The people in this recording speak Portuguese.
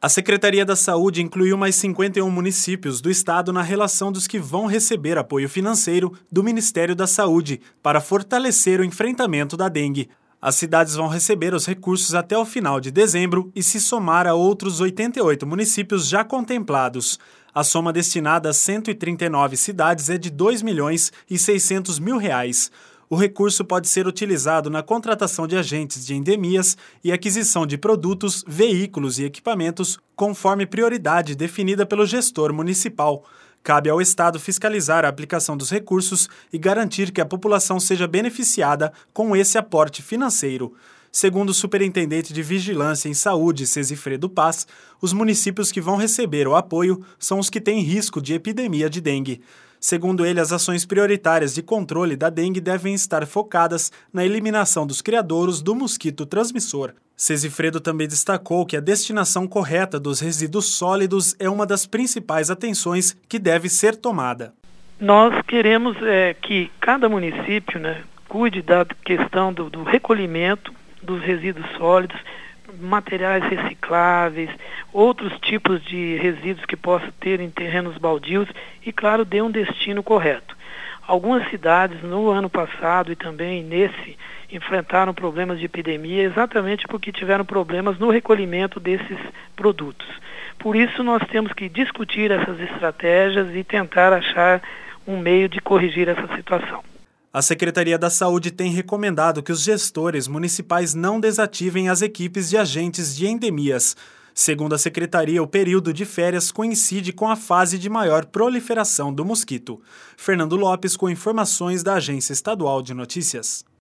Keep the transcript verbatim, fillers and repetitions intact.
A Secretaria da Saúde incluiu mais cinquenta e um municípios do estado na relação dos que vão receber apoio financeiro do Ministério da Saúde para fortalecer o enfrentamento da dengue. As cidades vão receber os recursos até o final de dezembro e se somar a outros oitenta e oito municípios já contemplados. A soma destinada a cento e trinta e nove cidades é de dois milhões e seiscentos mil reais. O recurso pode ser utilizado na contratação de agentes de endemias e aquisição de produtos, veículos e equipamentos, conforme prioridade definida pelo gestor municipal. Cabe ao Estado fiscalizar a aplicação dos recursos e garantir que a população seja beneficiada com esse aporte financeiro. Segundo o superintendente de Vigilância em Saúde, Cesifredo Paz, os municípios que vão receber o apoio são os que têm risco de epidemia de dengue. Segundo ele, as ações prioritárias de controle da dengue devem estar focadas na eliminação dos criadouros do mosquito transmissor. Cesifredo também destacou que a destinação correta dos resíduos sólidos é uma das principais atenções que deve ser tomada. Nós queremos é, que cada município, né, cuide da questão do, do recolhimento dos resíduos sólidos, materiais recicláveis, outros tipos de resíduos que possam ter em terrenos baldios e, claro, dê um destino correto. Algumas cidades no ano passado e também nesse enfrentaram problemas de epidemia exatamente porque tiveram problemas no recolhimento desses produtos. Por isso nós temos que discutir essas estratégias e tentar achar um meio de corrigir essa situação. A Secretaria da Saúde tem recomendado que os gestores municipais não desativem as equipes de agentes de endemias. Segundo a Secretaria, o período de férias coincide com a fase de maior proliferação do mosquito. Fernando Lopes com informações da Agência Estadual de Notícias.